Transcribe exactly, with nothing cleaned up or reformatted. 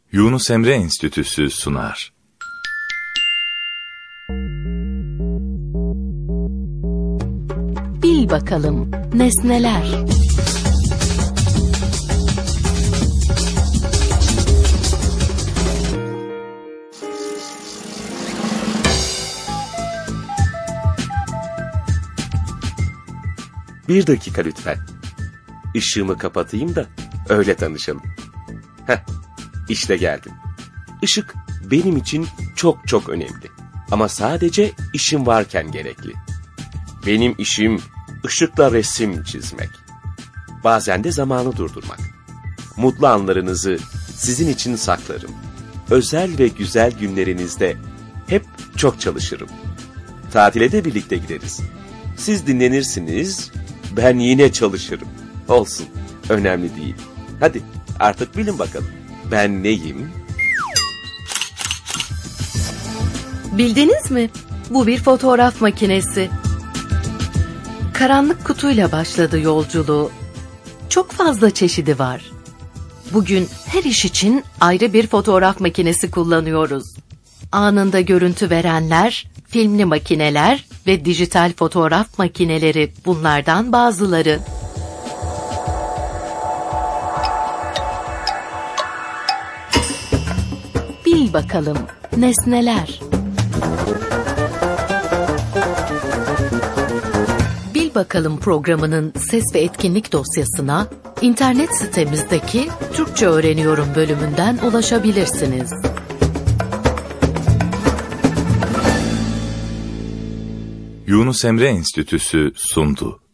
Yunus Emre Enstitüsü sunar. Bil bakalım nesneler. Bir dakika lütfen. Işığımı kapatayım da öyle tanışalım. Heh, işte geldim. Işık benim için çok çok önemli. Ama sadece işim varken gerekli. Benim işim ışıkla resim çizmek. Bazen de zamanı durdurmak. Mutlu anlarınızı sizin için saklarım. Özel ve güzel günlerinizde hep çok çalışırım. Tatile de birlikte gideriz. Siz dinlenirsiniz, ben yine çalışırım. Olsun, önemli değil. Hadi artık bilin bakalım. Ben neyim? Bildiniz mi? Bu bir fotoğraf makinesi. Karanlık kutuyla başladı yolculuğu. Çok fazla çeşidi var. Bugün her iş için ayrı bir fotoğraf makinesi kullanıyoruz. Anında görüntü verenler, filmli makineler ve dijital fotoğraf makineleri bunlardan bazıları. Bil bakalım nesneler. Bil bakalım programının ses ve etkinlik dosyasına internet sitemizdeki Türkçe Öğreniyorum bölümünden ulaşabilirsiniz. Yunus Emre Enstitüsü sundu.